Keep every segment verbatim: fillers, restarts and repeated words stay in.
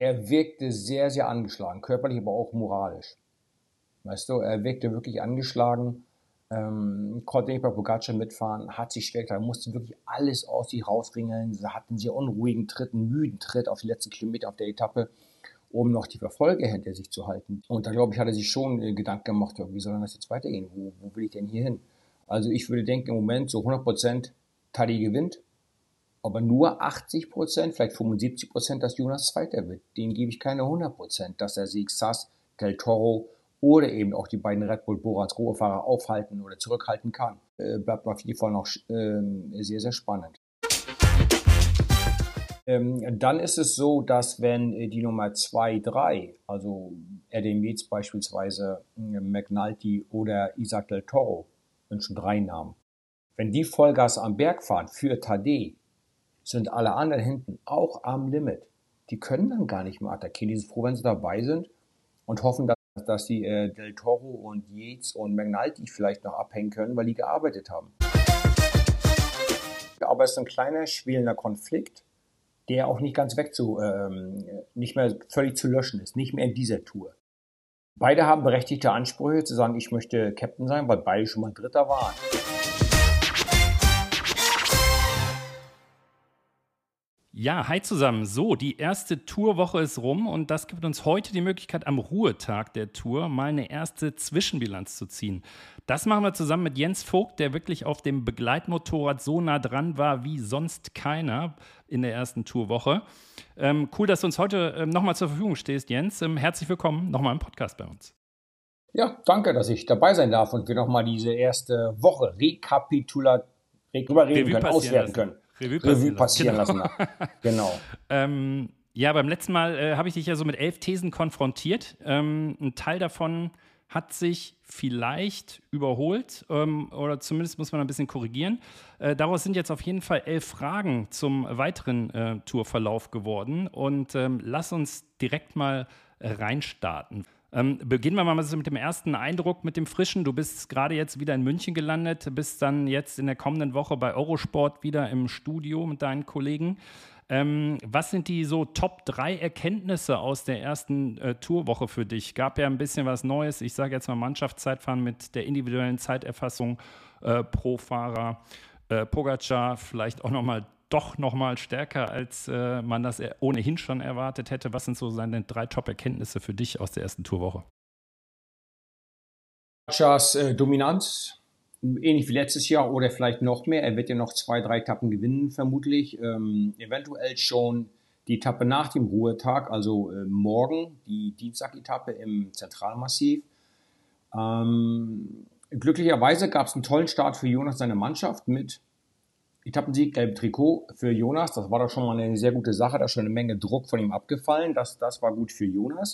Er wirkte sehr, sehr angeschlagen, körperlich, aber auch moralisch. Weißt du, er wirkte wirklich angeschlagen, ähm, konnte nicht bei Pogacar mitfahren, hat sich schwer getan, musste wirklich alles aus sich rausringeln, sie hatten einen sehr unruhigen Tritt, einen müden Tritt auf die letzten Kilometer auf der Etappe, um noch die Verfolger hinter sich zu halten. Und da, glaube ich, hat er sich schon äh, Gedanken gemacht, ja, wie soll denn das jetzt weitergehen? Wo, wo will ich denn hier hin? Also ich würde denken, im Moment so hundert Prozent Tadej gewinnt, aber nur achtzig Prozent, vielleicht fünfundsiebzig Prozent, dass Jonas Zweiter wird. Dem gebe ich keine hundert Prozent, dass er Sieg Sass, Del Toro oder eben auch die beiden Red Bull Boras Ruhefahrer aufhalten oder zurückhalten kann. Äh, bleibt auf jeden Fall noch äh, sehr, sehr spannend. Ähm, dann ist es so, dass wenn äh, die Nummer zwei, drei, also Adam Yates beispielsweise, äh, McNulty oder Isaac Del Toro, sind schon drei Namen. Wenn die Vollgas am Berg fahren für Tadej, sind alle anderen hinten auch am Limit. Die können dann gar nicht mehr attackieren. Die sind froh, wenn sie dabei sind und hoffen, dass, dass die äh, Del Toro und Yates und McNulty vielleicht noch abhängen können, weil die gearbeitet haben. Aber es ist ein kleiner, schwelender Konflikt, der auch nicht ganz weg zu, ähm, nicht mehr völlig zu löschen ist, nicht mehr in dieser Tour. Beide haben berechtigte Ansprüche zu sagen, ich möchte Captain sein, weil beide schon mal Dritter waren. Ja, hi zusammen. So, die erste Tourwoche ist rum und das gibt uns heute die Möglichkeit, am Ruhetag der Tour mal eine erste Zwischenbilanz zu ziehen. Das machen wir zusammen mit Jens Vogt, der wirklich auf dem Begleitmotorrad so nah dran war wie sonst keiner in der ersten Tourwoche. Ähm, cool, dass du uns heute ähm, nochmal zur Verfügung stehst, Jens. Ähm, herzlich willkommen nochmal im Podcast bei uns. Ja, danke, dass ich dabei sein darf und wir nochmal diese erste Woche rekapitulat, drüber reden Revue können, auswerten lassen. können. Revue passieren, Revue passieren lassen. lassen. Genau. genau. ähm, ja, beim letzten Mal äh, habe ich dich ja so mit elf Thesen konfrontiert. Ähm, ein Teil davon hat sich vielleicht überholt ähm, oder zumindest muss man ein bisschen korrigieren. Äh, daraus sind jetzt auf jeden Fall elf Fragen zum weiteren äh, Tourverlauf geworden und ähm, lass uns direkt mal äh, reinstarten. Ähm, beginnen wir mal mit dem ersten Eindruck, mit dem Frischen. Du bist gerade jetzt wieder in München gelandet, bist dann jetzt in der kommenden Woche bei Eurosport wieder im Studio mit deinen Kollegen. Ähm, was sind die so Top drei Erkenntnisse aus der ersten äh, Tourwoche für dich? Gab ja ein bisschen was Neues. Ich sage jetzt mal Mannschaftszeitfahren mit der individuellen Zeiterfassung äh, pro Fahrer. Äh, Pogacar vielleicht auch nochmal doch nochmal stärker, als äh, man das ohnehin schon erwartet hätte. Was sind so seine drei Top-Erkenntnisse für dich aus der ersten Tourwoche? Pogacars äh, Dominanz, ähnlich wie letztes Jahr oder vielleicht noch mehr. Er wird ja noch zwei, drei Etappen gewinnen, vermutlich. Ähm, eventuell schon die Etappe nach dem Ruhetag, also äh, morgen, die Dienstag-Etappe im Zentralmassiv. Ähm, glücklicherweise gab es einen tollen Start für Jonas und seine Mannschaft mit Etappensieg, gelbe Trikot für Jonas. Das war doch schon mal eine sehr gute Sache. Da ist schon eine Menge Druck von ihm abgefallen. Das, das war gut für Jonas.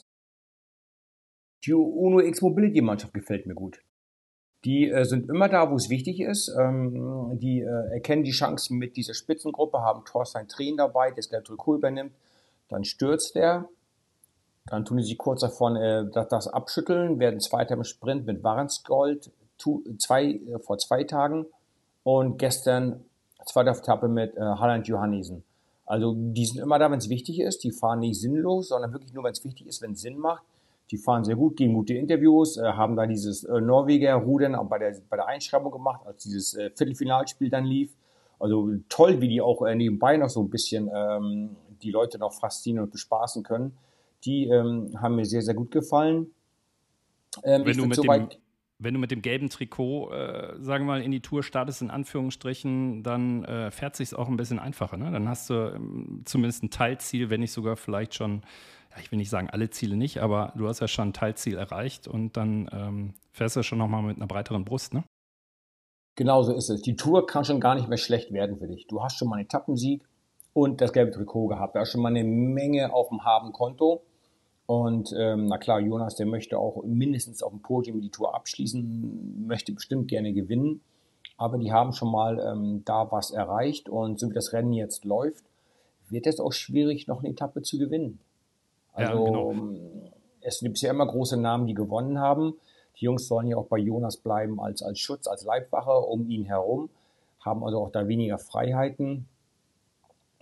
Die Uno X Mobility Mannschaft gefällt mir gut. Die äh, sind immer da, wo es wichtig ist. Ähm, die äh, erkennen die Chancen mit dieser Spitzengruppe, haben Thorstein Tren dabei, der das gelbe Trikot übernimmt. Dann stürzt er. Dann tun sie sich kurz davon äh, das, das abschütteln, werden Zweiter im Sprint mit Warensgold tu, zwei, äh, vor zwei Tagen und gestern zweite Etappe mit äh, Harald Johannesen. Also die sind immer da, wenn es wichtig ist. Die fahren nicht sinnlos, sondern wirklich nur, wenn es wichtig ist, wenn es Sinn macht. Die fahren sehr gut, geben gute Interviews, äh, haben da dieses äh, Norweger Rudern auch bei der, bei der Einschreibung gemacht, als dieses äh, Viertelfinalspiel dann lief. Also toll, wie die auch äh, nebenbei noch so ein bisschen ähm, die Leute noch faszinieren und bespaßen können. Die ähm, haben mir sehr, sehr gut gefallen. Ähm, wenn, du mit dem, wenn du mit dem gelben Trikot, äh, sagen wir mal, in die Tour startest, in Anführungsstrichen, dann äh, fährt es sich auch ein bisschen einfacher. Ne? Dann hast du ähm, zumindest ein Teilziel, wenn nicht sogar vielleicht schon, ja, ich will nicht sagen alle Ziele nicht, aber du hast ja schon ein Teilziel erreicht und dann ähm, fährst du schon nochmal mit einer breiteren Brust, ne? Genau so ist es. Die Tour kann schon gar nicht mehr schlecht werden für dich. Du hast schon mal einen Etappensieg und das gelbe Trikot gehabt. Da ist schon mal eine Menge auf dem Habenkonto. Und ähm, na klar, Jonas, der möchte auch mindestens auf dem Podium die Tour abschließen, möchte bestimmt gerne gewinnen. Aber die haben schon mal ähm, da was erreicht. Und so wie das Rennen jetzt läuft, wird es auch schwierig, noch eine Etappe zu gewinnen. Also ja, genau. Es gibt ja immer große Namen, die gewonnen haben. Die Jungs sollen ja auch bei Jonas bleiben als, als Schutz, als Leibwache um ihn herum, haben also auch da weniger Freiheiten.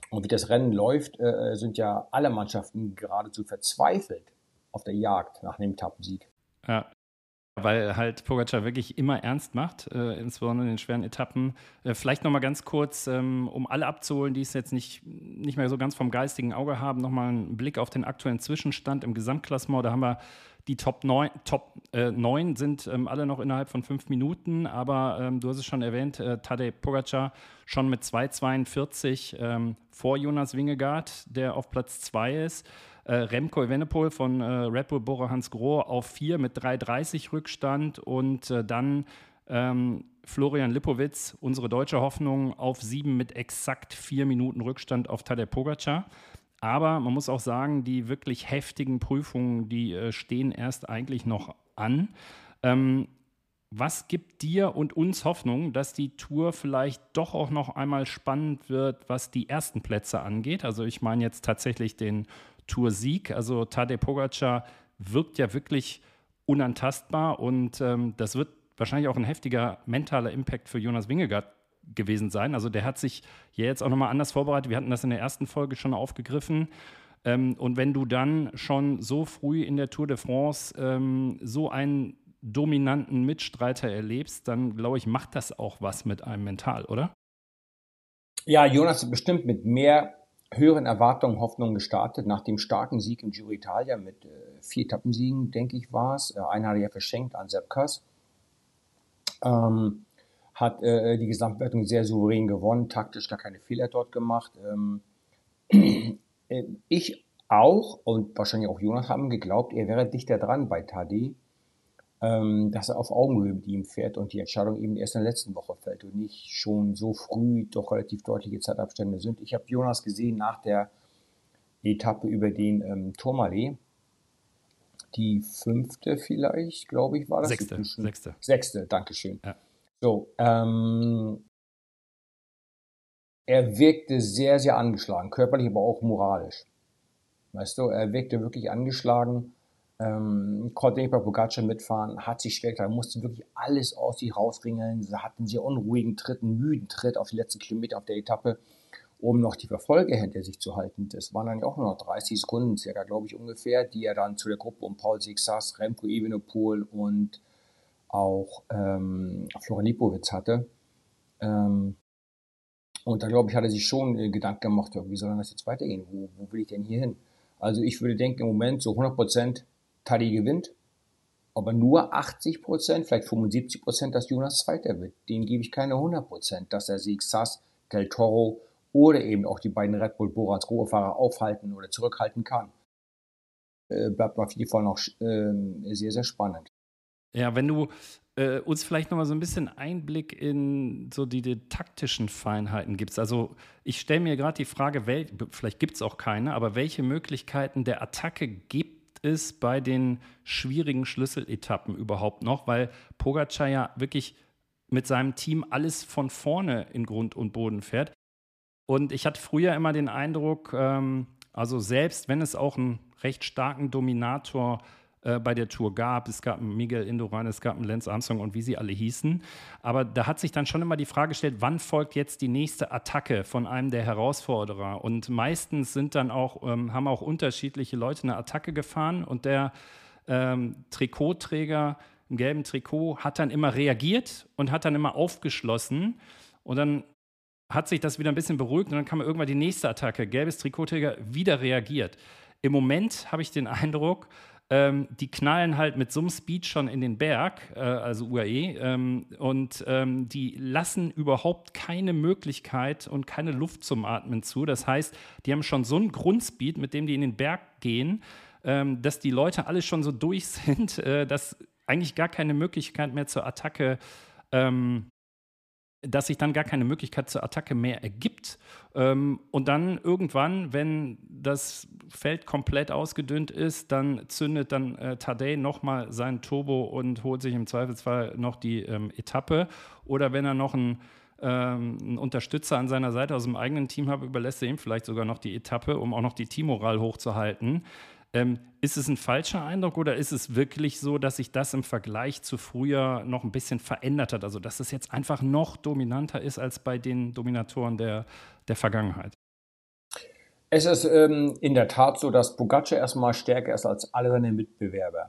Und wie das Rennen läuft, äh, sind ja alle Mannschaften geradezu verzweifelt auf der Jagd nach einem Etappensieg. Ja. Weil halt Pogacar wirklich immer ernst macht, äh, insbesondere in den schweren Etappen. Äh, vielleicht nochmal ganz kurz, ähm, um alle abzuholen, die es jetzt nicht, nicht mehr so ganz vom geistigen Auge haben, nochmal einen Blick auf den aktuellen Zwischenstand im Gesamtklassement. Da haben wir die Top neun, Top, äh, neun sind ähm, alle noch innerhalb von fünf Minuten, aber ähm, du hast es schon erwähnt, äh, Tadej Pogacar schon mit zwei zweiundvierzig ähm, vor Jonas Vingegaard, der auf Platz zwei ist. Äh, Remco Evenepoel von äh, Red Bull Bora Hansgrohe auf vier mit drei dreißig Rückstand und äh, dann ähm, Florian Lipowitz, unsere deutsche Hoffnung, auf sieben mit exakt vier Minuten Rückstand auf Tadej Pogacar. Aber man muss auch sagen, die wirklich heftigen Prüfungen, die äh, stehen erst eigentlich noch an. Ähm, was gibt dir und uns Hoffnung, dass die Tour vielleicht doch auch noch einmal spannend wird, was die ersten Plätze angeht? Also ich meine jetzt tatsächlich den Toursieg. Also Tadej Pogacar wirkt ja wirklich unantastbar und ähm, das wird wahrscheinlich auch ein heftiger mentaler Impact für Jonas Vingegaard gewesen sein. Also der hat sich ja jetzt auch nochmal anders vorbereitet. Wir hatten das in der ersten Folge schon aufgegriffen. Ähm, und wenn du dann schon so früh in der Tour de France ähm, so einen dominanten Mitstreiter erlebst, dann glaube ich, macht das auch was mit einem mental, oder? Ja, Jonas ist bestimmt mit mehr höheren Erwartungen, Hoffnungen gestartet. Nach dem starken Sieg im Giro d'Italia mit äh, vier Etappensiegen, denke ich, war es. Äh, einen hat er ja verschenkt an Sepp Kuss. Ähm, hat äh, die Gesamtwertung sehr souverän gewonnen, taktisch gar keine Fehler dort gemacht. Ähm, äh, ich auch und wahrscheinlich auch Jonas haben geglaubt, er wäre dichter dran bei Tadej, ähm, dass er auf Augenhöhe mit ihm fährt und die Entscheidung eben erst in der letzten Woche fällt und nicht schon so früh doch relativ deutliche Zeitabstände sind. Ich habe Jonas gesehen nach der Etappe über den ähm, Tourmalet, die fünfte vielleicht, glaube ich, war das. Sechste, sechste. Sechste, Dankeschön. Ja. So, ähm, er wirkte sehr, sehr angeschlagen, körperlich, aber auch moralisch. Weißt du, er wirkte wirklich angeschlagen, ähm, konnte nicht bei Pogacar mitfahren, hat sich schwer getan, musste wirklich alles aus sich rausringeln. Sie hatten einen sehr unruhigen Tritt, einen müden Tritt auf die letzten Kilometer auf der Etappe, um noch die Verfolger hinter sich zu halten. Das waren dann ja auch nur noch dreißig Sekunden, circa, glaube ich, ungefähr, die er dann zu der Gruppe um Paul Sixas, Remco Evenepoel und auch ähm, Florian Lipowitz hatte. Ähm, und da, glaube ich, hat er sich schon äh, Gedanken gemacht, wie soll das jetzt weitergehen? Wo, wo will ich denn hier hin? Also ich würde denken, im Moment so hundert Prozent Tadej gewinnt, aber nur achtzig Prozent, vielleicht fünfundsiebzig Prozent, dass Jonas Zweiter wird. Den gebe ich keine hundert Prozent, dass er Sixas, Del Toro oder eben auch die beiden Red Bull Bora Hansgrohe-Fahrer aufhalten oder zurückhalten kann. Äh, bleibt auf jeden Fall noch äh, sehr, sehr spannend. Ja, wenn du äh, uns vielleicht noch mal so ein bisschen Einblick in so die, die taktischen Feinheiten gibst. Also ich stelle mir gerade die Frage, wel, vielleicht gibt es auch keine, aber welche Möglichkeiten der Attacke gibt es bei den schwierigen Schlüsseletappen überhaupt noch? Weil Pogacar ja wirklich mit seinem Team alles von vorne in Grund und Boden fährt. Und ich hatte früher immer den Eindruck, ähm, also selbst wenn es auch einen recht starken Dominator äh, bei der Tour gab, es gab einen Miguel Indurain, es gab einen Lance Armstrong und wie sie alle hießen, aber da hat sich dann schon immer die Frage gestellt, wann folgt jetzt die nächste Attacke von einem der Herausforderer? Und meistens sind dann auch, ähm, haben auch unterschiedliche Leute eine Attacke gefahren und der ähm, Trikotträger im gelben Trikot hat dann immer reagiert und hat dann immer aufgeschlossen und dann hat sich das wieder ein bisschen beruhigt und dann kam irgendwann die nächste Attacke. Gelbes Trikotträger wieder reagiert. Im Moment habe ich den Eindruck, ähm, die knallen halt mit so einem Speed schon in den Berg, äh, also U A E, ähm, und ähm, die lassen überhaupt keine Möglichkeit und keine Luft zum Atmen zu. Das heißt, die haben schon so einen Grundspeed, mit dem die in den Berg gehen, ähm, dass die Leute alle schon so durch sind, äh, dass eigentlich gar keine Möglichkeit mehr zur Attacke ähm, dass sich dann gar keine Möglichkeit zur Attacke mehr ergibt. Ähm, und dann irgendwann, wenn das Feld komplett ausgedünnt ist, dann zündet dann äh, Tadej nochmal sein Turbo und holt sich im Zweifelsfall noch die ähm, Etappe. Oder wenn er noch einen, ähm, einen Unterstützer an seiner Seite aus dem eigenen Team hat, überlässt er ihm vielleicht sogar noch die Etappe, um auch noch die Teammoral hochzuhalten. Ähm, ist es ein falscher Eindruck oder ist es wirklich so, dass sich das im Vergleich zu früher noch ein bisschen verändert hat? Also, dass es jetzt einfach noch dominanter ist als bei den Dominatoren der, der Vergangenheit? Es ist ähm, in der Tat so, dass Pogacar erstmal stärker ist als alle seine Mitbewerber.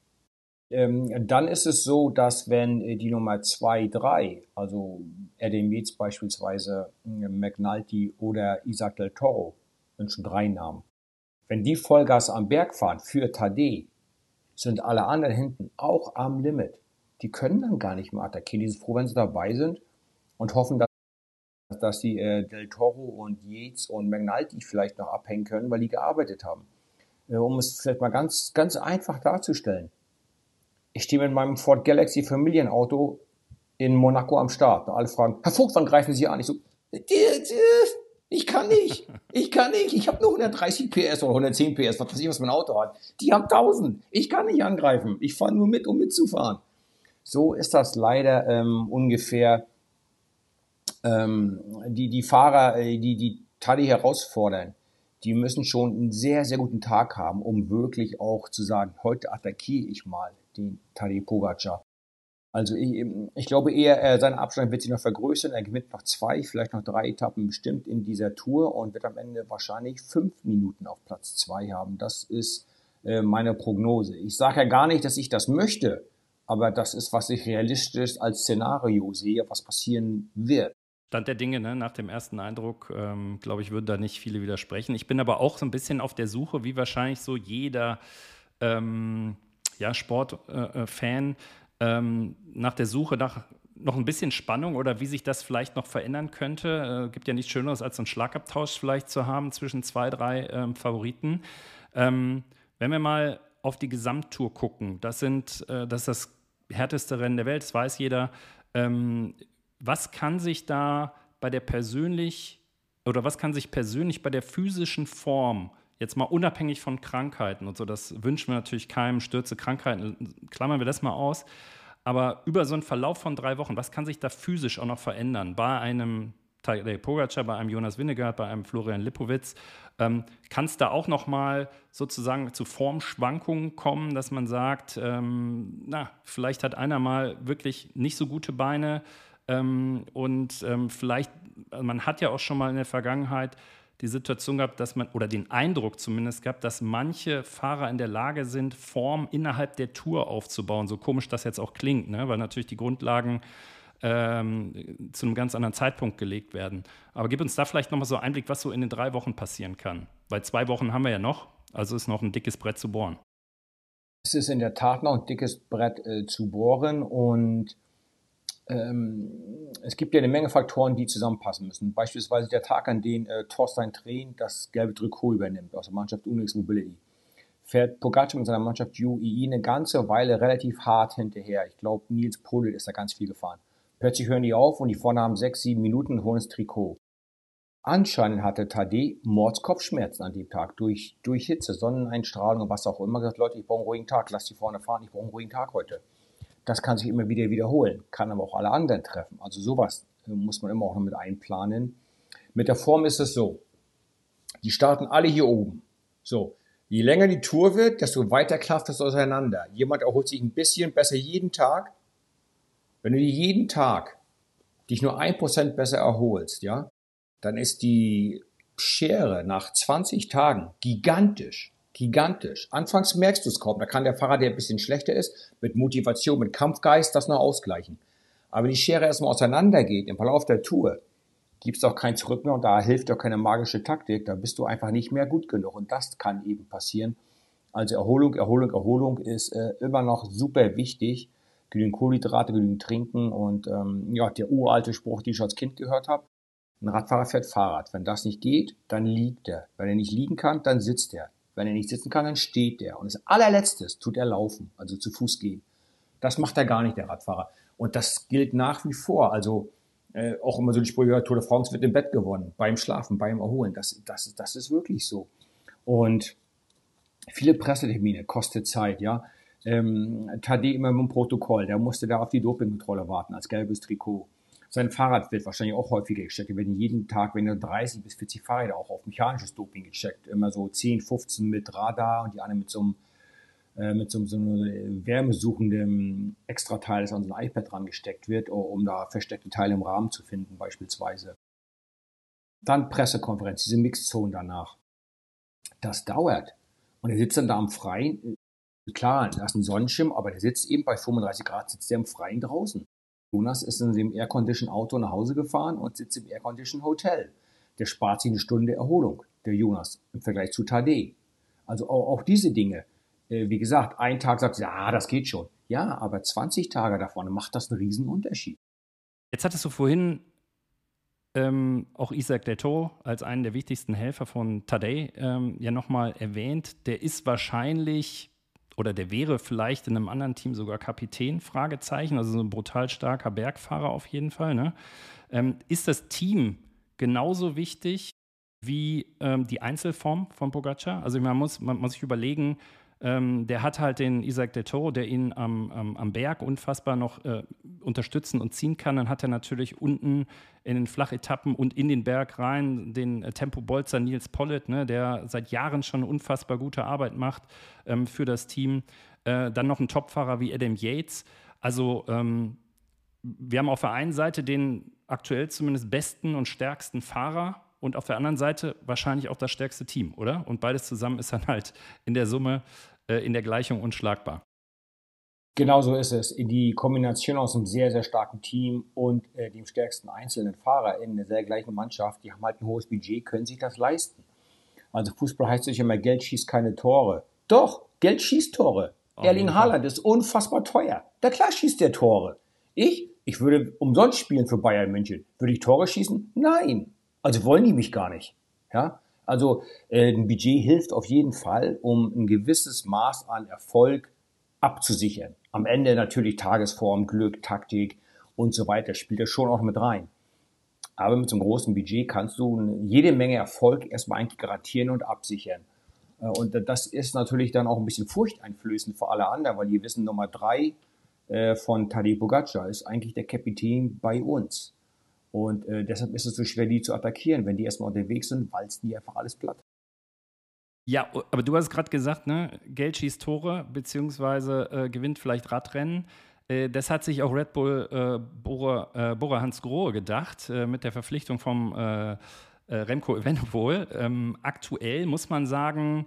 Ähm, dann ist es so, dass wenn äh, die Nummer zwei, drei, also Adam Yates beispielsweise, äh, McNulty oder Isaac Del Toro, sind schon drei Namen, wenn die Vollgas am Berg fahren für Tadej, sind alle anderen hinten auch am Limit. Die können dann gar nicht mehr attackieren. Die sind froh, wenn sie dabei sind und hoffen, dass, dass die äh, Del Toro und Yates und McNulty vielleicht noch abhängen können, weil die gearbeitet haben. Äh, um es vielleicht mal ganz, ganz einfach darzustellen. Ich stehe mit meinem Ford Galaxy Familienauto in Monaco am Start. Und alle fragen, Herr Vogt, wann greifen Sie an? Ich so, ich kann nicht. Ich kann nicht. Ich habe nur hundertdreißig P S oder hundertzehn P S, was weiß ich, was mein Auto hat. Die haben tausend. Ich kann nicht angreifen. Ich fahre nur mit, um mitzufahren. So ist das leider ähm, ungefähr. Ähm, die, die Fahrer, äh, die die Tadej herausfordern, die müssen schon einen sehr, sehr guten Tag haben, um wirklich auch zu sagen, heute attackiere ich mal den Tadej Pogacar. Also ich, ich glaube eher, äh, sein Abstand wird sich noch vergrößern. Er gewinnt noch zwei, vielleicht noch drei Etappen bestimmt in dieser Tour und wird am Ende wahrscheinlich fünf Minuten auf Platz zwei haben. Das ist äh, meine Prognose. Ich sage ja gar nicht, dass ich das möchte, aber das ist, was ich realistisch als Szenario sehe, was passieren wird. Stand der Dinge, ne? Nach dem ersten Eindruck, ähm, glaube ich, würden da nicht viele widersprechen. Ich bin aber auch so ein bisschen auf der Suche, wie wahrscheinlich so jeder ähm, ja, Sportfan, äh, ähm, nach der Suche nach noch ein bisschen Spannung oder wie sich das vielleicht noch verändern könnte. Äh, gibt ja nichts Schöneres, als so einen Schlagabtausch vielleicht zu haben zwischen zwei, drei ähm, Favoriten. Ähm, wenn wir mal auf die Gesamttour gucken, das, sind, äh, das ist das härteste Rennen der Welt, das weiß jeder. Ähm, was kann sich da bei der persönlich oder was kann sich persönlich bei der physischen Form, jetzt mal unabhängig von Krankheiten und so, das wünschen wir natürlich keinem, Stürze, Krankheiten, klammern wir das mal aus, aber über so einen Verlauf von drei Wochen, was kann sich da physisch auch noch verändern? Bei einem Tadej Pogacar, bei einem Jonas Vingegaard, bei einem Florian Lipowitz, ähm, kann es da auch noch mal sozusagen zu Formschwankungen kommen, dass man sagt, ähm, na, vielleicht hat einer mal wirklich nicht so gute Beine, ähm, und ähm, vielleicht, also man hat ja auch schon mal in der Vergangenheit die Situation gehabt, dass man, oder den Eindruck zumindest gehabt, dass manche Fahrer in der Lage sind, Form innerhalb der Tour aufzubauen. So komisch das jetzt auch klingt, ne? Weil natürlich die Grundlagen ähm, zu einem ganz anderen Zeitpunkt gelegt werden. Aber gib uns da vielleicht nochmal so einen Einblick, was so in den drei Wochen passieren kann. Weil zwei Wochen haben wir ja noch, also ist noch ein dickes Brett zu bohren. Es ist in der Tat noch ein dickes Brett äh, zu bohren und ähm, es gibt ja eine Menge Faktoren, die zusammenpassen müssen. Beispielsweise der Tag, an dem äh, Thorstein Threhn das gelbe Trikot übernimmt aus der Mannschaft Unex Mobility. Fährt Pogacar mit seiner Mannschaft U E E eine ganze Weile relativ hart hinterher. Ich glaube, Nils Pollitt ist da ganz viel gefahren. Plötzlich hören die auf und die vorne haben sechs, sieben Minuten und holen das Trikot. Anscheinend hatte Tadej Mordskopfschmerzen an dem Tag durch, durch Hitze, Sonneneinstrahlung und was auch immer. Gesagt, Leute, ich brauche einen ruhigen Tag, lasst die vorne fahren, ich brauche einen ruhigen Tag heute. Das kann sich immer wieder wiederholen, kann aber auch alle anderen treffen. Also sowas muss man immer auch noch mit einplanen. Mit der Form ist es so, die starten alle hier oben. So, je länger die Tour wird, desto weiter klafft es auseinander. Jemand erholt sich ein bisschen besser jeden Tag. Wenn du jeden Tag dich nur ein Prozent besser erholst, ja, dann ist die Schere nach zwanzig Tagen gigantisch. Gigantisch. Anfangs merkst du es kaum. Da kann der Fahrer, der ein bisschen schlechter ist, mit Motivation, mit Kampfgeist das noch ausgleichen. Aber wenn die Schere erstmal auseinandergeht im Verlauf der Tour, gibt es auch kein Zurück mehr und da hilft auch keine magische Taktik. Da bist du einfach nicht mehr gut genug und das kann eben passieren. Also Erholung, Erholung, Erholung ist äh, immer noch super wichtig. Genügend Kohlenhydrate, genügend trinken und ähm, ja, der uralte Spruch, den ich als Kind gehört habe. Ein Radfahrer fährt Fahrrad. Wenn das nicht geht, dann liegt er. Wenn er nicht liegen kann, dann sitzt er. Wenn er nicht sitzen kann, dann steht er. Und das allerletztes tut er laufen, also zu Fuß gehen. Das macht er gar nicht, der Radfahrer. Und das gilt nach wie vor. Also äh, auch immer so die Sprüche, Tour de France wird im Bett gewonnen, beim Schlafen, beim Erholen. Das, das, das ist wirklich so. Und viele Pressetermine, kostet Zeit, ja. Ähm, Tadej immer mit dem Protokoll, der musste da auf die Dopingkontrolle warten, als gelbes Trikot. Sein Fahrrad wird wahrscheinlich auch häufiger gecheckt. Wir werden jeden Tag, wenn er dreißig bis vierzig Fahrräder auch auf mechanisches Doping gecheckt. Immer so zehn, fünfzehn mit Radar und die anderen mit so einem, äh, mit so, einem- so einem wärmesuchenden Extrateil, das an so ein iPad dran gesteckt wird, um da versteckte Teile im Rahmen zu finden beispielsweise. Dann Pressekonferenz, diese Mixzone danach. Das dauert. Und er sitzt dann da am Freien. Klar, da ist ein Sonnenschirm, aber der sitzt eben bei fünfunddreißig Grad, sitzt der im Freien draußen. Jonas ist in dem Aircondition Auto nach Hause gefahren und sitzt im Aircondition Hotel. Der spart sich eine Stunde Erholung, der Jonas, im Vergleich zu Tadej. Also auch, auch diese Dinge. Äh, wie gesagt, ein Tag sagt ja, das geht schon. Ja, aber zwanzig Tage davon macht das einen riesen Unterschied. Jetzt hattest du vorhin ähm, auch Isaac Leto als einen der wichtigsten Helfer von Tadej ähm, ja nochmal erwähnt. Der ist wahrscheinlich oder der wäre vielleicht in einem anderen Team sogar Kapitän, Fragezeichen, also so ein brutal starker Bergfahrer auf jeden Fall. Ne? Ähm, ist das Team genauso wichtig wie ähm, die Einzelform von Pogacar? Also man muss, man muss sich überlegen, ähm, der hat halt den Isaac Del Toro, der ihn am, am, am Berg unfassbar noch äh, unterstützen und ziehen kann. Dann hat er natürlich unten in den Flachetappen und in den Berg rein den äh, Tempo-Bolzer Nils Pollitt, ne, der seit Jahren schon unfassbar gute Arbeit macht ähm, für das Team. Äh, dann noch ein Topfahrer wie Adam Yates. Also ähm, wir haben auf der einen Seite den aktuell zumindest besten und stärksten Fahrer und auf der anderen Seite wahrscheinlich auch das stärkste Team, oder? Und beides zusammen ist dann halt in der Summe, äh, in der Gleichung unschlagbar. Genau so ist es. Die Kombination aus einem sehr, sehr starken Team und äh, dem stärksten einzelnen Fahrer in der sehr gleichen Mannschaft, die haben halt ein hohes Budget, können sich das leisten. Also Fußball heißt sich immer, Geld schießt keine Tore. Doch, Geld schießt Tore. Auf Erling Haaland ist unfassbar teuer. Na klar schießt der Tore. Ich? Ich würde umsonst spielen für Bayern München. Würde ich Tore schießen? Nein. Also wollen die mich gar nicht. Ja? Also äh, ein Budget hilft auf jeden Fall, um ein gewisses Maß an Erfolg abzusichern. Am Ende natürlich Tagesform, Glück, Taktik und so weiter spielt das schon auch mit rein. Aber mit so einem großen Budget kannst du jede Menge Erfolg erstmal eigentlich garantieren und absichern. Und das ist natürlich dann auch ein bisschen furchteinflößend für alle anderen, weil die wissen, Nummer drei von Tadej Pogacar ist eigentlich der Kapitän bei uns. Und äh, deshalb ist es so schwer, die zu attackieren. Wenn die erstmal unterwegs sind, walzen die einfach alles platt. Ja, aber du hast gerade gesagt, ne, Geld schießt Tore, beziehungsweise äh, gewinnt vielleicht Radrennen. Äh, das hat sich auch Red Bull äh, Bora, äh, Bora Hansgrohe gedacht, äh, mit der Verpflichtung vom äh, äh, Remco Evenepoel. Ähm, aktuell muss man sagen,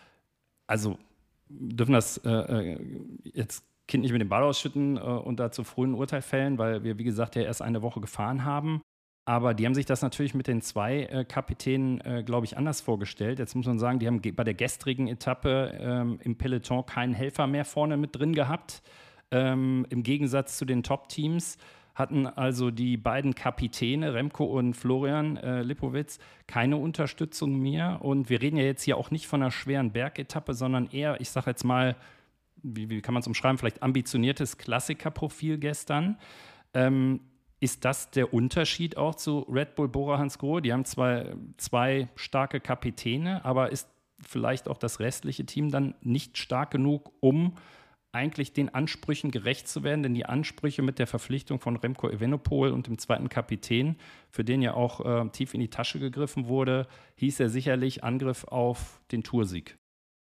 also dürfen das äh, jetzt Kind nicht mit dem Ball ausschütten äh, und da zu frühen Urteil fällen, weil wir, wie gesagt, ja erst eine Woche gefahren haben. Aber die haben sich das natürlich mit den zwei äh, Kapitänen, äh, glaube ich, anders vorgestellt. Jetzt muss man sagen, die haben bei der gestrigen Etappe ähm, im Peloton keinen Helfer mehr vorne mit drin gehabt. Ähm, Im Gegensatz zu den Top-Teams hatten also die beiden Kapitäne, Remco und Florian äh, Lipowitz, keine Unterstützung mehr. Und wir reden ja jetzt hier auch nicht von einer schweren Bergetappe, sondern eher, ich sage jetzt mal, wie, wie kann man es umschreiben, vielleicht ambitioniertes Klassikerprofil gestern. Ähm, ist das der Unterschied auch zu Red Bull Bora Hansgrohe? Die haben zwei, zwei starke Kapitäne, aber ist vielleicht auch das restliche Team dann nicht stark genug, um eigentlich den Ansprüchen gerecht zu werden? Denn die Ansprüche mit der Verpflichtung von Remco Evenepoel und dem zweiten Kapitän, für den ja auch äh, tief in die Tasche gegriffen wurde, hieß er sicherlich Angriff auf den Toursieg.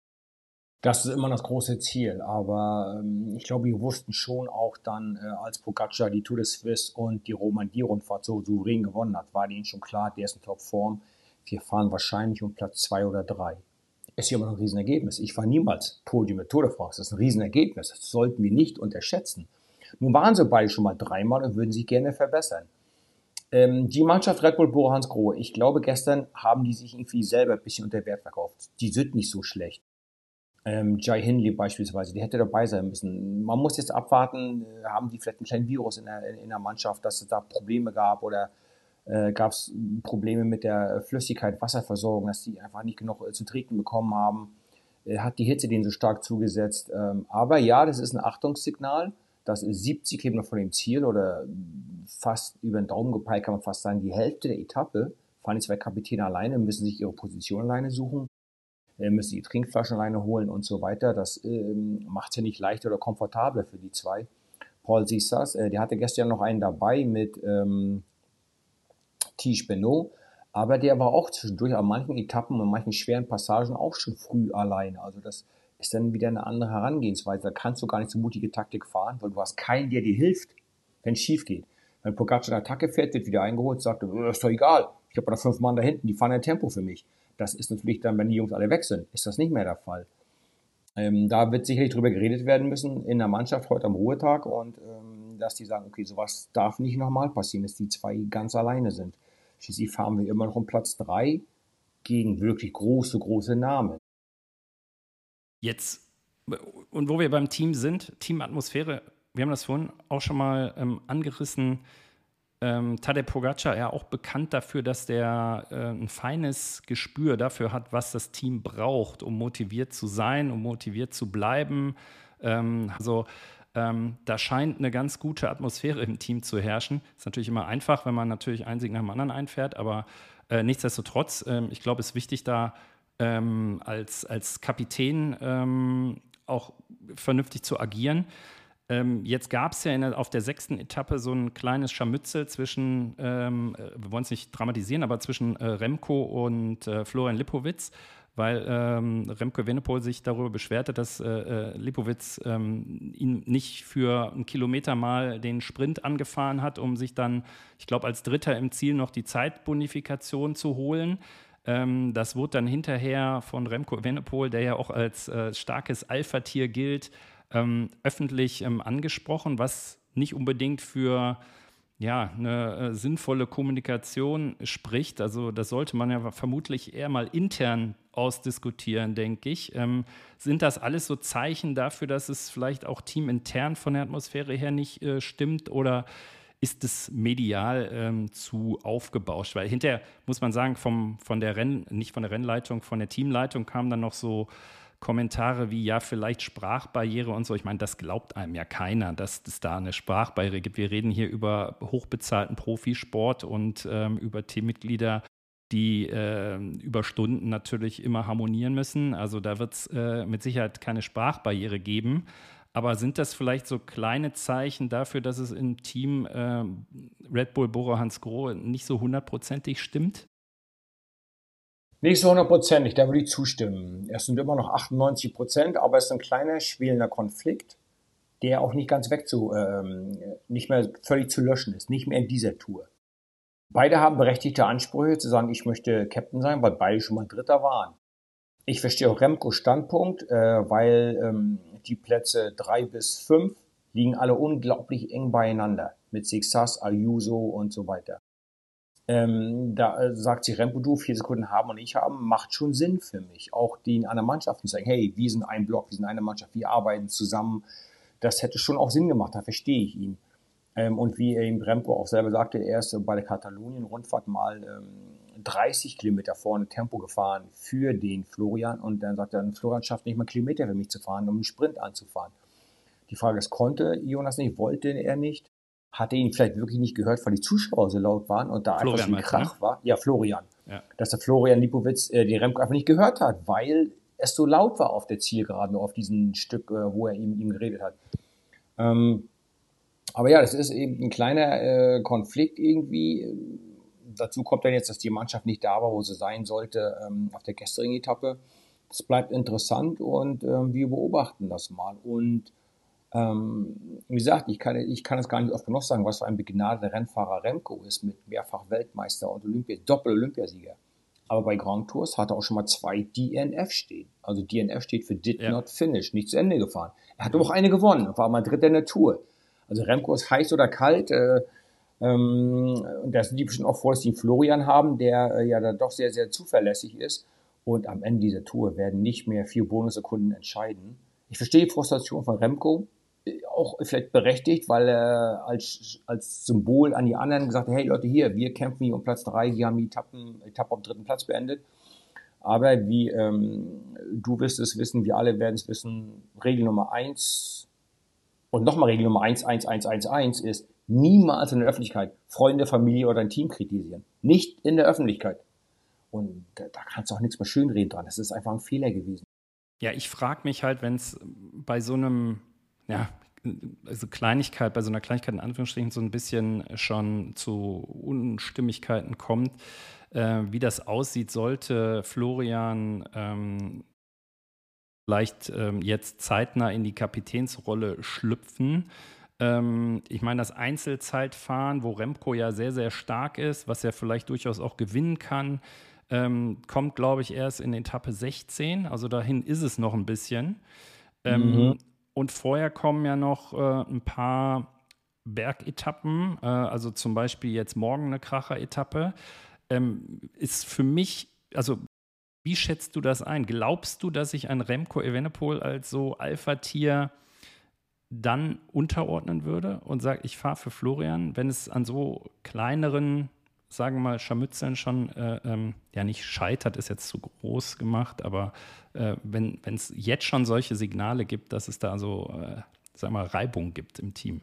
Das ist immer das große Ziel, aber ähm, ich glaube, wir wussten schon auch dann, äh, als Pogacar die Tour de Suisse und die Romandie-Rundfahrt so souverän gewonnen hat, war denen schon klar, der ist in Topform. Wir fahren wahrscheinlich um Platz zwei oder drei. Ist ja immer noch ein Riesenergebnis. Ich fahre niemals Podium mit Tour de France. Das ist ein Riesenergebnis. Das sollten wir nicht unterschätzen. Nun waren sie beide schon mal dreimal und würden sich gerne verbessern. Ähm, die Mannschaft Red Bull Bora Hansgrohe, ich glaube, gestern haben die sich irgendwie selber ein bisschen unter Wert verkauft. Die sind nicht so schlecht. Ähm, Jai Hindley beispielsweise, die hätte dabei sein müssen. Man muss jetzt abwarten, äh, haben die vielleicht einen kleinen Virus in der, in der Mannschaft, dass es da Probleme gab oder äh, gab es Probleme mit der Flüssigkeit, Wasserversorgung, dass die einfach nicht genug äh, zu trinken bekommen haben. Äh, hat die Hitze denen so stark zugesetzt. Ähm, aber ja, das ist ein Achtungssignal. Das ist siebzig Kilometer von dem Ziel oder fast über den Daumen gepeilt, kann man fast sagen, die Hälfte der Etappe fahren die zwei Kapitäne alleine, müssen sich ihre Position alleine suchen, müssen die Trinkflaschen alleine holen und so weiter. Das ähm, macht es ja nicht leichter oder komfortabler für die zwei. Paul Sissas, äh, der hatte gestern noch einen dabei mit ähm, Tiege Benoit, aber der war auch zwischendurch an manchen Etappen und manchen schweren Passagen auch schon früh alleine. Also das ist dann wieder eine andere Herangehensweise. Da kannst du gar nicht so mutige Taktik fahren, weil du hast keinen, der dir hilft, wenn es schief geht. Wenn Pogacar eine Attacke fährt, wird wieder eingeholt, sagt, ist doch egal, Ich habe da fünf Mann da hinten, die fahren ein Tempo für mich. Das ist natürlich dann, wenn die Jungs alle weg sind, ist das nicht mehr der Fall. Ähm, da wird sicherlich drüber geredet werden müssen in der Mannschaft heute am Ruhetag und ähm, dass die sagen, okay, sowas darf nicht nochmal passieren, dass die zwei ganz alleine sind. Schließlich fahren wir immer noch um Platz drei gegen wirklich große, große Namen. Jetzt, und wo wir beim Team sind, Teamatmosphäre, wir haben das vorhin auch schon mal ähm, angerissen. Ähm, Tadej Pogacar, ja auch bekannt dafür, dass der äh, ein feines Gespür dafür hat, was das Team braucht, um motiviert zu sein, um motiviert zu bleiben. Ähm, also ähm, da scheint eine ganz gute Atmosphäre im Team zu herrschen. Ist natürlich immer einfach, wenn man natürlich einen Sieg nach dem anderen einfährt, aber äh, nichtsdestotrotz, ähm, ich glaube, es ist wichtig, da ähm, als, als Kapitän ähm, auch vernünftig zu agieren. Ähm, jetzt gab es ja in der, auf der sechsten Etappe so ein kleines Scharmützel zwischen, ähm, wir wollen es nicht dramatisieren, aber zwischen äh, Remco und äh, Florian Lipowitz, weil ähm, Remco Evenepoel sich darüber beschwerte, dass äh, Lipowitz ähm, ihn nicht für einen Kilometer mal den Sprint angefahren hat, um sich dann, ich glaube, als Dritter im Ziel noch die Zeitbonifikation zu holen. Ähm, das wurde dann hinterher von Remco Evenepoel, der ja auch als äh, starkes Alpha-Tier gilt, ähm, öffentlich ähm, angesprochen, was nicht unbedingt für ja, eine äh, sinnvolle Kommunikation spricht. Also das sollte man ja vermutlich eher mal intern ausdiskutieren, denke ich. Ähm, sind das alles so Zeichen dafür, dass es vielleicht auch teamintern von der Atmosphäre her nicht äh, stimmt oder ist es medial ähm, zu aufgebauscht? Weil hinterher muss man sagen, vom, von der Renn, nicht von der Rennleitung, von der Teamleitung kamen dann noch so Kommentare wie, ja, vielleicht Sprachbarriere und so. Ich meine, das glaubt einem ja keiner, dass es da eine Sprachbarriere gibt. Wir reden hier über hochbezahlten Profisport und ähm, über Teammitglieder, die äh, über Stunden natürlich immer harmonieren müssen. Also da wird es äh, mit Sicherheit keine Sprachbarriere geben. Aber sind das vielleicht so kleine Zeichen dafür, dass es im Team äh, Red Bull Bora Hansgrohe nicht so hundertprozentig stimmt? Nicht so hundertprozentig, da würde ich zustimmen. Es sind immer noch achtundneunzig Prozent, aber es ist ein kleiner, schwelender Konflikt, der auch nicht ganz weg zu, ähm, nicht mehr völlig zu löschen ist, nicht mehr in dieser Tour. Beide haben berechtigte Ansprüche zu sagen, ich möchte Captain sein, weil beide schon mal Dritter waren. Ich verstehe auch Remcos Standpunkt, äh, weil ähm, die Plätze drei bis fünf liegen alle unglaublich eng beieinander mit Sixas, Ayuso und so weiter. Ähm, da äh, sagt sich Remco, du, vier Sekunden haben und ich haben, macht schon Sinn für mich. Auch die in anderen Mannschaften zu sagen, hey, wir sind ein Block, wir sind eine Mannschaft, wir arbeiten zusammen. Das hätte schon auch Sinn gemacht, da verstehe ich ihn. Ähm, und wie eben Remco auch selber sagte, er ist bei der Katalonien-Rundfahrt mal ähm, dreißig Kilometer vorne Tempo gefahren für den Florian. Und dann sagt er, Florian schafft nicht mal Kilometer für mich zu fahren, um einen Sprint anzufahren. Die Frage ist, konnte Jonas nicht, wollte er nicht? Hat er ihn vielleicht wirklich nicht gehört, weil die Zuschauer so laut waren und da Florian einfach so ein Krach ne? war? Ja, Florian. Ja. Dass der Florian Lipowitz äh, die Remco einfach nicht gehört hat, weil es so laut war auf der Zielgeraden, auf diesem Stück, äh, wo er ihm, ihm geredet hat. Ähm, aber ja, das ist eben ein kleiner äh, Konflikt irgendwie. Dazu kommt dann jetzt, dass die Mannschaft nicht da war, wo sie sein sollte ähm, auf der gestrigen Etappe. Es bleibt interessant und ähm, wir beobachten das mal. Und ähm, wie gesagt, ich kann, ich kann es gar nicht oft genug sagen, was für ein begnadeter Rennfahrer Remco ist, mit mehrfach Weltmeister und Olympia, Doppel-Olympiasieger. Aber bei Grand Tours hat er auch schon mal zwei D N F stehen. Also D N F steht für Did Ja. Not Finish, nicht zu Ende gefahren. Er hat auch eine gewonnen, war mal Dritter in der Tour. Also Remco ist heiß oder kalt. Äh, ähm, und da sind die bestimmt auch froh, dass die einen Florian haben, der äh, ja dann doch sehr, sehr zuverlässig ist. Und am Ende dieser Tour werden nicht mehr vier Bonussekunden entscheiden. Ich verstehe die Frustration von Remco, auch vielleicht berechtigt, weil er als, als Symbol an die anderen gesagt hat, hey Leute, hier, wir kämpfen hier um Platz drei, wir haben die Etappen, Etappe auf dem dritten Platz beendet. Aber wie ähm, du wirst es wissen, wir alle werden es wissen, Regel Nummer eins und nochmal Regel Nummer eins, eins, eins, eins, eins ist, niemals in der Öffentlichkeit Freunde, Familie oder ein Team kritisieren. Nicht in der Öffentlichkeit. Und da, da kannst du auch nichts mehr schönreden dran. Das ist einfach ein Fehler gewesen. Ja, ich frage mich halt, wenn es bei so einem, ja, also Kleinigkeit, bei so einer Kleinigkeit in Anführungsstrichen so ein bisschen schon zu Unstimmigkeiten kommt, äh, wie das aussieht, sollte Florian ähm, vielleicht ähm, jetzt zeitnah in die Kapitänsrolle schlüpfen. Ähm, ich meine, das Einzelzeitfahren, wo Remco ja sehr, sehr stark ist, was er vielleicht durchaus auch gewinnen kann, ähm, kommt, glaube ich, erst in Etappe sechzehn. Also dahin ist es noch ein bisschen. Mhm. Ähm, und vorher kommen ja noch äh, ein paar Bergetappen, äh, also zum Beispiel jetzt morgen eine Kracher-Etappe. Ähm, ist für mich, also wie schätzt du das ein? Glaubst du, dass sich ein Remco Evenepoel als so Alpha-Tier dann unterordnen würde und sagt, ich fahre für Florian, wenn es an so kleineren, sagen wir mal, Scharmützeln schon, äh, ähm, ja nicht scheitert, ist jetzt zu groß gemacht, aber äh, wenn es jetzt schon solche Signale gibt, dass es da so, äh, sagen wir mal, Reibung gibt im Team.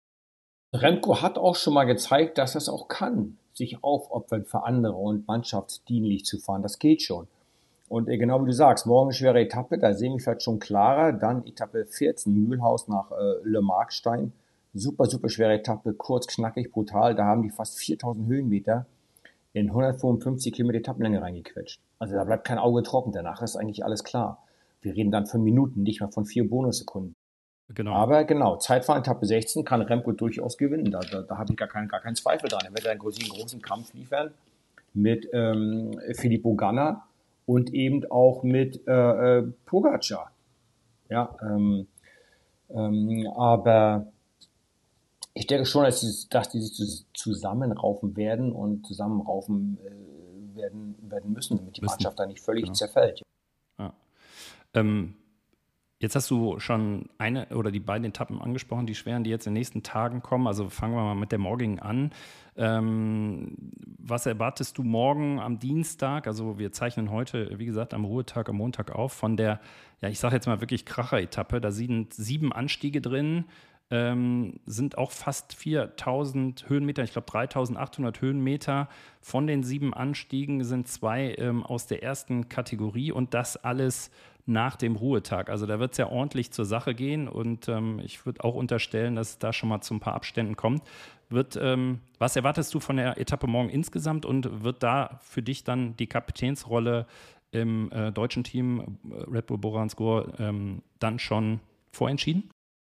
Remco hat auch schon mal gezeigt, dass er es auch kann, sich aufopfern für andere und mannschaftsdienlich zu fahren. Das geht schon. Und äh, genau wie du sagst, morgen schwere Etappe, da sehe ich mich vielleicht schon klarer. Dann Etappe vierzehn, Mühlhaus nach äh, Le Markstein. Super, super schwere Etappe, kurz, knackig, brutal. Da haben die fast viertausend Höhenmeter in hundertfünfundfünfzig Kilometer Etappenlänge reingequetscht. Also da bleibt kein Auge trocken. Danach ist eigentlich alles klar. Wir reden dann von Minuten, nicht mehr von vier Bonussekunden. Genau. Aber genau, Zeitfahren Etappe sechzehn kann Remco durchaus gewinnen. Da, da, da habe ich gar, kein, gar keinen Zweifel dran. Er wird einen großen, großen Kampf liefern mit ähm, Filippo Ganna und eben auch mit äh, äh, Pogacar. Ja, ähm, ähm, aber ich denke schon, dass die, dass die sich zusammenraufen werden und zusammenraufen äh, werden, werden müssen, damit die Müssen. Mannschaft da nicht völlig Genau. zerfällt. Ja. Ähm, Jetzt hast du schon eine oder die beiden Etappen angesprochen, die schweren, die jetzt in den nächsten Tagen kommen. Also fangen wir mal mit der morgigen an. Ähm, was erwartest du morgen am Dienstag? Also wir zeichnen heute, wie gesagt, am Ruhetag, am Montag auf von der, ja, ich sage jetzt mal wirklich Kracher-Etappe. Da sind sieben Anstiege drin, ähm, sind auch fast viertausend Höhenmeter, ich glaube dreitausendachthundert Höhenmeter. Von den sieben Anstiegen sind zwei ähm, aus der ersten Kategorie und das alles nach dem Ruhetag. Also da wird es ja ordentlich zur Sache gehen und ähm, ich würde auch unterstellen, dass es da schon mal zu ein paar Abständen kommt. Wird, ähm, was erwartest du von der Etappe morgen insgesamt und wird da für dich dann die Kapitänsrolle im äh, deutschen Team äh, Red Bull Boranskor ähm, dann schon vorentschieden?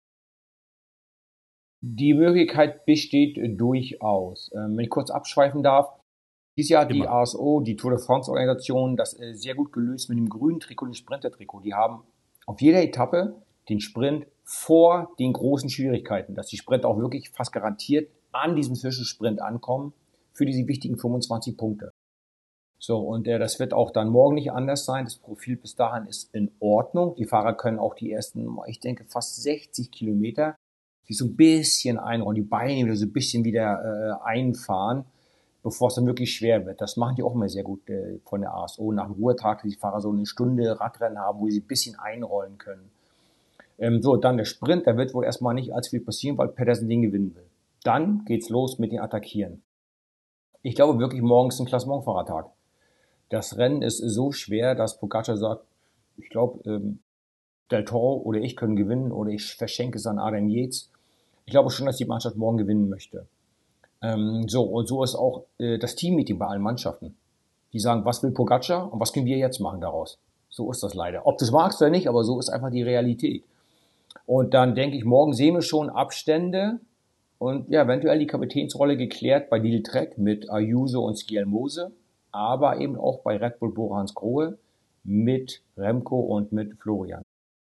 Die Möglichkeit besteht durchaus. Ähm, wenn ich kurz abschweifen darf, dieses Jahr die Immer. A S O, die Tour de France-Organisation, das äh, sehr gut gelöst mit dem grünen Trikot, dem Sprinter-Trikot. Die haben auf jeder Etappe den Sprint vor den großen Schwierigkeiten, dass die Sprinter auch wirklich fast garantiert an diesem Zwischensprint ankommen für diese wichtigen fünfundzwanzig Punkte. So, und äh, das wird auch dann morgen nicht anders sein. Das Profil bis dahin ist in Ordnung. Die Fahrer können auch die ersten, ich denke, fast sechzig Kilometer sich so ein bisschen einrollen, die Beine wieder so ein bisschen wieder äh, einfahren, bevor es dann wirklich schwer wird. Das machen die auch immer sehr gut äh, von der A S O. Nach dem Ruhetag, dass die Fahrer so eine Stunde Radrennen haben, wo sie ein bisschen einrollen können. Ähm, so, dann der Sprint, da wird wohl erstmal nicht allzu viel passieren, weil Pedersen den gewinnen will. Dann geht's los mit den Attackieren. Ich glaube wirklich, morgen ist ein Klassementfahrertag. Das Rennen ist so schwer, dass Pogacar sagt, ich glaube, ähm, Del Toro oder ich können gewinnen oder ich verschenke es an Adam Yates. Ich glaube schon, dass die Mannschaft morgen gewinnen möchte. Ähm, so, und so ist auch äh, das Teammeeting bei allen Mannschaften. Die sagen, was will Pogacar und was können wir jetzt machen daraus? So ist das leider. Ob du es magst oder nicht, aber so ist einfach die Realität. Und dann denke ich, morgen sehen wir schon Abstände und ja, eventuell die Kapitänsrolle geklärt bei Lidl Trek mit Ayuso und Skjelmose, aber eben auch bei Red Bull Bora Hansgrohe mit Remco und mit Florian.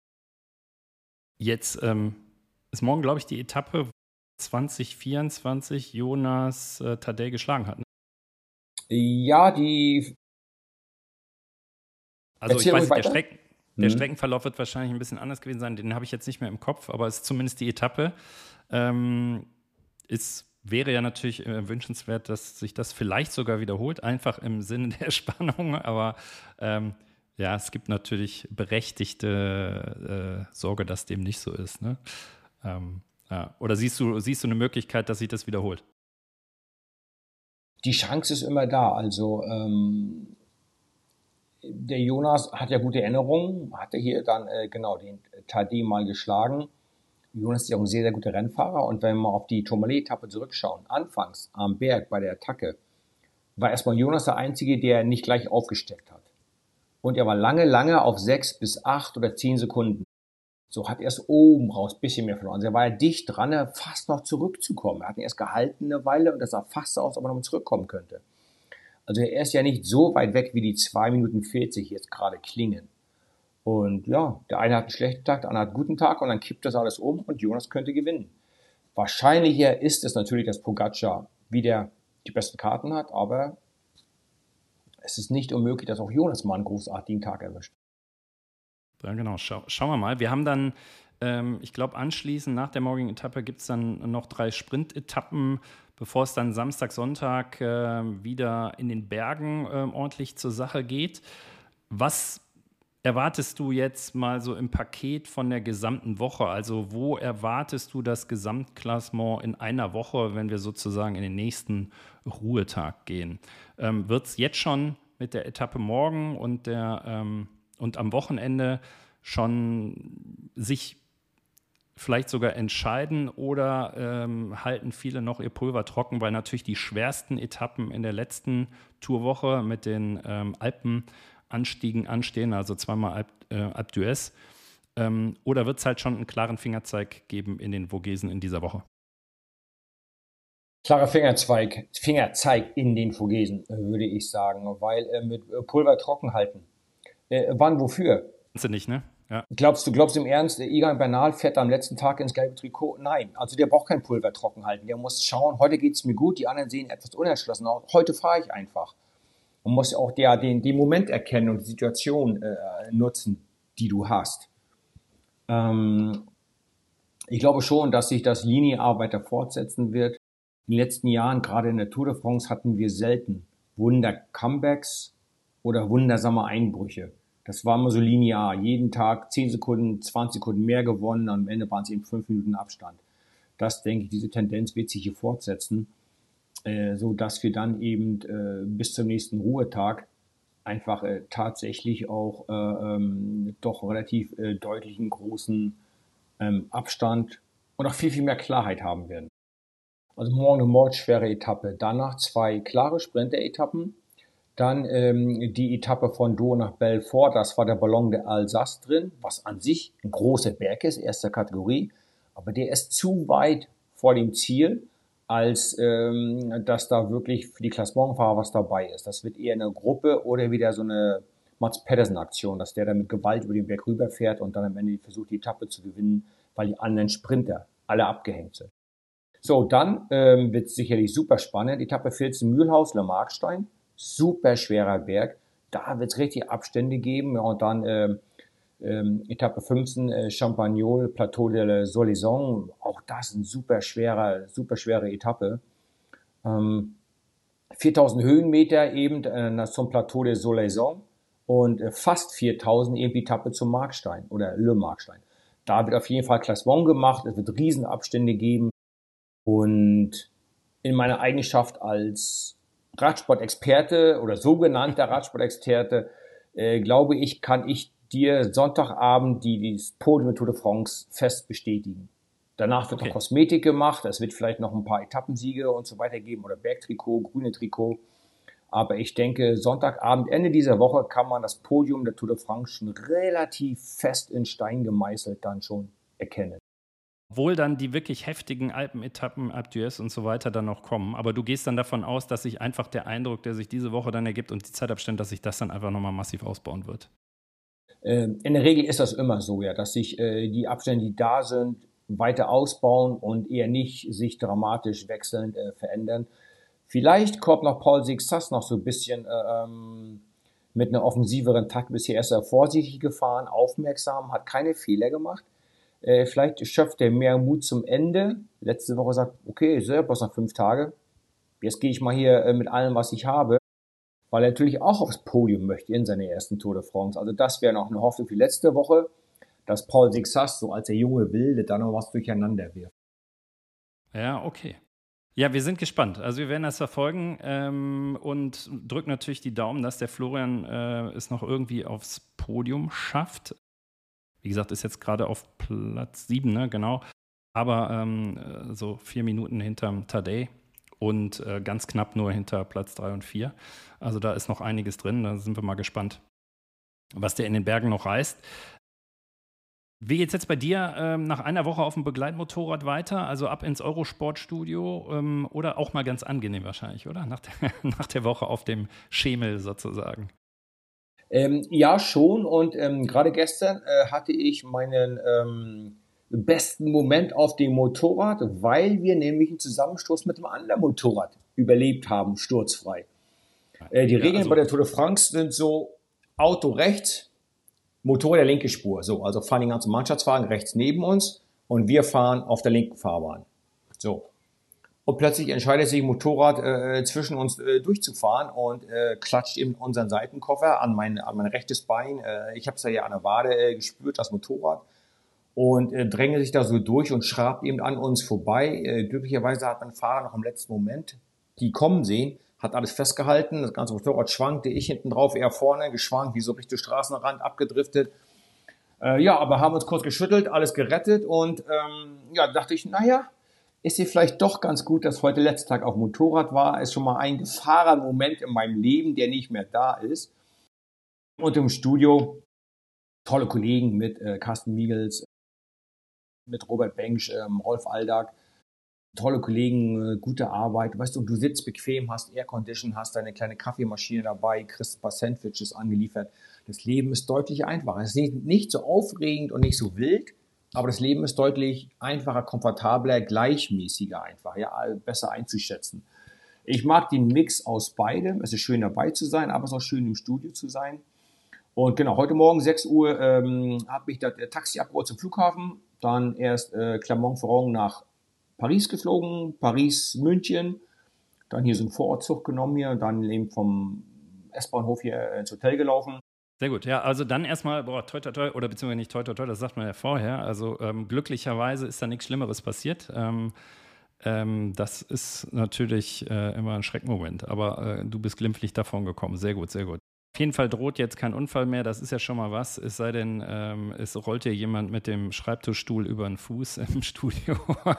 Jetzt ähm, ist morgen, glaube ich, die Etappe, wo zwanzig vierundzwanzig Jonas äh, Tadej geschlagen hat. Ne? Ja, die. Also Erzähl ich weiß ruhig nicht, der, weiter. Streck, der Hm. Streckenverlauf wird wahrscheinlich ein bisschen anders gewesen sein. Den habe ich jetzt nicht mehr im Kopf, aber es ist zumindest die Etappe. Ähm, es wäre ja natürlich äh, wünschenswert, dass sich das vielleicht sogar wiederholt, einfach im Sinne der Spannung. Aber ähm, ja, es gibt natürlich berechtigte äh, Sorge, dass dem nicht so ist. Ne? Ähm, ja. Oder siehst du, siehst du eine Möglichkeit, dass sich das wiederholt? Die Chance ist immer da. Also ähm, der Jonas hat ja gute Erinnerungen, hatte hier dann äh, genau den Tadej mal geschlagen. Jonas ist ja auch ein sehr, sehr guter Rennfahrer. Und wenn wir mal auf die Tourmalet-Etappe zurückschauen, anfangs am Berg bei der Attacke, war erstmal Jonas der Einzige, der nicht gleich aufgesteckt hat. Und er war lange, lange auf sechs bis acht oder zehn Sekunden. So hat erst oben raus ein bisschen mehr verloren. Also er war ja dicht dran, fast noch zurückzukommen. Er hat ihn erst gehalten eine Weile und das sah fast so aus, ob er noch zurückkommen könnte. Also er ist ja nicht so weit weg, wie die zwei Minuten vierzig jetzt gerade klingen. Und ja, der eine hat einen schlechten Tag, der andere hat einen guten Tag und dann kippt das alles um und Jonas könnte gewinnen. Wahrscheinlicher ist es natürlich, dass Pogacar wieder die besten Karten hat, aber es ist nicht unmöglich, dass auch Jonas mal einen großartigen Tag erwischt. Ja, genau. Schau, schauen wir mal. Wir haben dann, ähm, ich glaube, anschließend nach der morgigen Etappe gibt es dann noch drei Sprint-Etappen, bevor es dann Samstag, Sonntag äh, wieder in den Bergen äh, ordentlich zur Sache geht. Was erwartest du jetzt mal so im Paket von der gesamten Woche? Also wo erwartest du das Gesamtklassement in einer Woche, wenn wir sozusagen in den nächsten Ruhetag gehen? Ähm, wird es jetzt schon mit der Etappe morgen und der ähm, und am Wochenende schon sich vielleicht sogar entscheiden oder ähm, halten viele noch ihr Pulver trocken, weil natürlich die schwersten Etappen in der letzten Tourwoche mit den ähm, Alpenanstiegen anstehen, also zweimal Alp, äh, Alpe d'Huez. Ähm, oder wird es halt schon einen klaren Fingerzeig geben in den Vogesen in dieser Woche? Klarer Fingerzeig, Fingerzeig in den Vogesen, würde ich sagen, weil äh, mit Pulver trocken halten. Äh, wann, wofür? Kannst du nicht, ne? Ja. Glaubst du, glaubst du im Ernst, Egan Bernal fährt am letzten Tag ins gelbe Trikot? Nein, also der braucht kein Pulver trocken halten. Der muss schauen, heute geht's mir gut, die anderen sehen etwas unentschlossen aus. Heute fahre ich einfach. Man muss auch der, den, den Moment erkennen und die Situation äh, nutzen, die du hast. Ähm, ich glaube schon, dass sich das Liniearbeit weiter fortsetzen wird. In den letzten Jahren, gerade in der Tour de France, hatten wir selten Wunder-Comebacks oder wundersame Einbrüche. Das war immer so linear. Jeden Tag zehn Sekunden, zwanzig Sekunden mehr gewonnen. Am Ende waren es eben fünf Minuten Abstand. Das, denke ich, diese Tendenz wird sich hier fortsetzen, äh, so dass wir dann eben äh, bis zum nächsten Ruhetag einfach äh, tatsächlich auch äh, ähm, doch relativ äh, deutlichen großen ähm, Abstand und auch viel, viel mehr Klarheit haben werden. Also morgen eine mordschwere Etappe. Danach zwei klare Sprinter-Etappen. Dann ähm, die Etappe von Dour nach Belfort, das war der Ballon de Alsace drin, was an sich ein großer Berg ist, erster Kategorie, aber der ist zu weit vor dem Ziel, als ähm, dass da wirklich für die Klassementfahrer was dabei ist. Das wird eher eine Gruppe oder wieder so eine Mats Pedersen-Aktion, dass der dann mit Gewalt über den Berg rüberfährt und dann am Ende versucht, die Etappe zu gewinnen, weil die anderen Sprinter alle abgehängt sind. So, dann ähm, wird es sicherlich super spannend. Etappe vierzehn Mühlhaus, Le Markstein. Super schwerer Berg. Da wird es richtig Abstände geben. Ja, und dann ähm, ähm, Etappe fünfzehn, äh, Champagnol, Plateau de la Solaison. Auch das ein super schwerer, super schwere Etappe. Ähm, viertausend Höhenmeter eben äh, zum Plateau de Solaison und äh, fast viertausend eben die Etappe zum Markstein oder Le Markstein. Da wird auf jeden Fall Klassement gemacht. Es wird Riesenabstände geben. Und in meiner Eigenschaft als Radsport-Experte oder sogenannter Radsport-Experte, äh, glaube ich, kann ich dir Sonntagabend die, das Podium Tour de France fest bestätigen. Danach wird okay. noch Kosmetik gemacht, es wird vielleicht noch ein paar Etappensiege und so weiter geben oder Bergtrikot, grüne Trikot. Aber ich denke, Sonntagabend, Ende dieser Woche, kann man das Podium der Tour de France schon relativ fest in Stein gemeißelt dann schon erkennen. Obwohl dann die wirklich heftigen Alpenetappen, Alpe d'Huez und so weiter dann noch kommen. Aber du gehst dann davon aus, dass sich einfach der Eindruck, der sich diese Woche dann ergibt und die Zeitabstände, dass sich das dann einfach nochmal massiv ausbauen wird. In der Regel ist das immer so, ja, dass sich die Abstände, die da sind, weiter ausbauen und eher nicht sich dramatisch wechselnd äh, verändern. Vielleicht kommt noch Paul Sixas noch so ein bisschen ähm, mit einer offensiveren Takt. Bisher ist er vorsichtig gefahren, aufmerksam, hat keine Fehler gemacht. Äh, vielleicht schöpft er mehr Mut zum Ende. Letzte Woche sagt, okay, so, bloß noch fünf Tage. Jetzt gehe ich mal hier äh, mit allem, was ich habe. Weil er natürlich auch aufs Podium möchte in seiner ersten Tour de France. Also das wäre noch eine Hoffnung für letzte Woche, dass Paul Sixas, so als der junge Wilde, da noch was durcheinander wirft. Ja, okay. Ja, wir sind gespannt. Also wir werden das verfolgen ähm, und drücken natürlich die Daumen, dass der Florian äh, es noch irgendwie aufs Podium schafft. Wie gesagt, ist jetzt gerade auf Platz sieben, ne? Genau. Aber ähm, so vier Minuten hinterm Tadej und äh, ganz knapp nur hinter Platz drei und vier. Also da ist noch einiges drin. Da sind wir mal gespannt, was der in den Bergen noch reißt. Wie geht's jetzt bei dir ähm, nach einer Woche auf dem Begleitmotorrad weiter? Also ab ins Eurosportstudio ähm, oder auch mal ganz angenehm wahrscheinlich, oder? Nach der, nach der Woche auf dem Schemel sozusagen. Ähm, ja, schon. Und ähm, gerade gestern äh, hatte ich meinen ähm, besten Moment auf dem Motorrad, weil wir nämlich einen Zusammenstoß mit einem anderen Motorrad überlebt haben, sturzfrei. Äh, die Ja, Regeln bei also der Tour de France sind so: Auto rechts, Motorrad der linke Spur. So, also fahren die ganzen Mannschaftswagen rechts neben uns und wir fahren auf der linken Fahrbahn. So. Und plötzlich entscheidet sich ein Motorrad äh, zwischen uns äh, durchzufahren und äh, klatscht eben unseren Seitenkoffer an mein, an mein rechtes Bein. Äh, ich habe es ja an der Wade äh, gespürt, das Motorrad. Und äh, dränge sich da so durch und schrabt eben an uns vorbei. Äh, glücklicherweise hat mein Fahrer noch im letzten Moment die kommen sehen, hat alles festgehalten. Das ganze Motorrad schwankte, ich hinten drauf, er vorne, geschwankt, wie so Richtung Straßenrand, abgedriftet. Äh, ja, aber haben uns kurz geschüttelt, alles gerettet und ähm, ja, dachte ich, naja, ist hier vielleicht doch ganz gut, dass heute letzter Tag auf dem Motorrad war. Ist schon mal ein Gefahrermoment in meinem Leben, der nicht mehr da ist. Und im Studio tolle Kollegen mit äh, Carsten Miegels, mit Robert Bengsch, ähm, Rolf Aldag. Tolle Kollegen, äh, gute Arbeit. Weißt du, du sitzt bequem, hast Aircondition, hast deine kleine Kaffeemaschine dabei, kriegst ein paar Sandwiches angeliefert. Das Leben ist deutlich einfacher. Es ist nicht, nicht so aufregend und nicht so wild, aber das Leben ist deutlich einfacher, komfortabler, gleichmäßiger einfach, ja, besser einzuschätzen. Ich mag den Mix aus beidem. Es ist schön dabei zu sein, aber es ist auch schön im Studio zu sein. Und genau, heute Morgen sechs Uhr ähm, hat mich das äh, Taxi abgeholt zum Flughafen. Dann erst äh, Clermont-Ferrand nach Paris geflogen, Paris, München. Dann hier so einen Vorortzug genommen hier und dann eben vom S-Bahnhof hier ins Hotel gelaufen. sehr gut, ja, also dann erstmal, boah, toi, toi, toi, oder beziehungsweise nicht toi, toi, toi, das sagt man ja vorher. Also ähm, glücklicherweise ist da nichts Schlimmeres passiert. Ähm, ähm, das ist natürlich äh, immer ein Schreckmoment, aber äh, du bist glimpflich davon gekommen. Sehr gut, sehr gut. Auf jeden Fall droht jetzt kein Unfall mehr, das ist ja schon mal was. Es sei denn, ähm, es rollt dir jemand mit dem Schreibtischstuhl über den Fuß im Studio.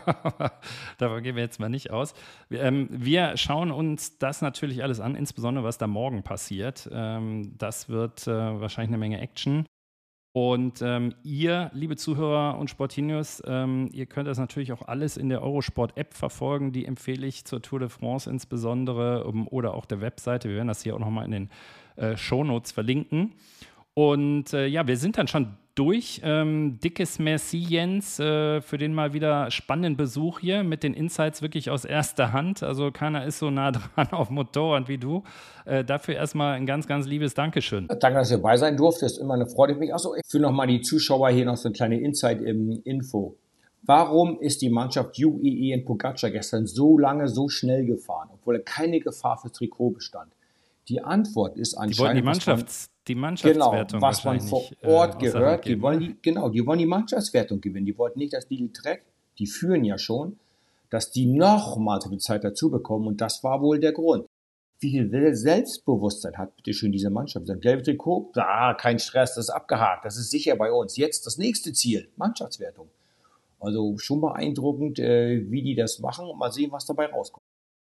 Davon gehen wir jetzt mal nicht aus. Wir, ähm, wir schauen uns das natürlich alles an, insbesondere was da morgen passiert. Ähm, das wird äh, wahrscheinlich eine Menge Action. Und ähm, ihr, liebe Zuhörer und Sportinius, ähm, ihr könnt das natürlich auch alles in der Eurosport-App verfolgen. Die empfehle ich zur Tour de France insbesondere um, oder auch der Webseite. Wir werden das hier auch nochmal in den äh, Shownotes verlinken. Und äh, ja, wir sind dann schon durch. Ähm, dickes Merci, Jens, äh, für den mal wieder spannenden Besuch hier mit den Insights wirklich aus erster Hand. Also keiner ist so nah dran auf dem Motorrad wie du. Äh, dafür erstmal ein ganz, ganz liebes Dankeschön. Danke, dass ihr dabei sein durfte. Ist immer eine Freude für mich. Achso, für nochmal die Zuschauer hier noch so eine kleine Insight-Info. Warum ist die Mannschaft U A E in Pogacar gestern so lange, so schnell gefahren, obwohl er keine Gefahr fürs Trikot bestand? Die Antwort ist anscheinend, die wollen die, Mannschafts-, die Mannschaftswertung genau, was man vor Ort äh, gehört. Die wollen die, genau, die wollen die Mannschaftswertung gewinnen. Die wollten nicht, dass die Trek, die führen ja schon, dass die nochmal so viel Zeit dazu bekommen. Und das war wohl der Grund. Wie viel Selbstbewusstsein hat bitte schön diese Mannschaft? Sein gelbes Trikot, da, kein Stress, das ist abgehakt, das ist sicher bei uns. Jetzt das nächste Ziel, Mannschaftswertung. Also schon beeindruckend, äh, wie die das machen und mal sehen, was dabei rauskommt.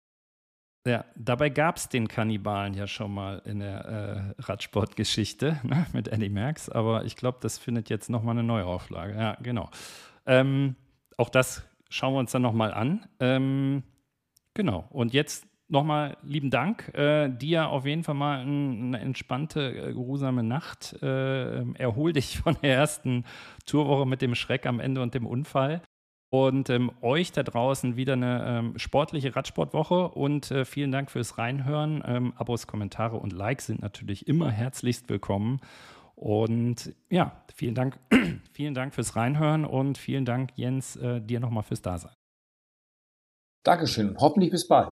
Ja, dabei gab es den Kannibalen ja schon mal in der äh, Radsportgeschichte, ne, mit Eddie Merckx, aber ich glaube, das findet jetzt nochmal eine Neuauflage. Ja, genau. Ähm, auch das schauen wir uns dann nochmal an. Ähm, genau, und jetzt nochmal lieben Dank. Äh, dir auf jeden Fall mal ein, eine entspannte, äh, geruhsame Nacht. Äh, erhol dich von der ersten Tourwoche mit dem Schreck am Ende und dem Unfall. Und ähm, euch da draußen wieder eine ähm, sportliche Radsportwoche und äh, vielen Dank fürs Reinhören. Ähm, Abos, Kommentare und Likes sind natürlich immer herzlichst willkommen. Und ja, vielen Dank, vielen Dank fürs Reinhören und vielen Dank, Jens, äh, dir nochmal fürs Dasein. Dankeschön und hoffentlich bis bald.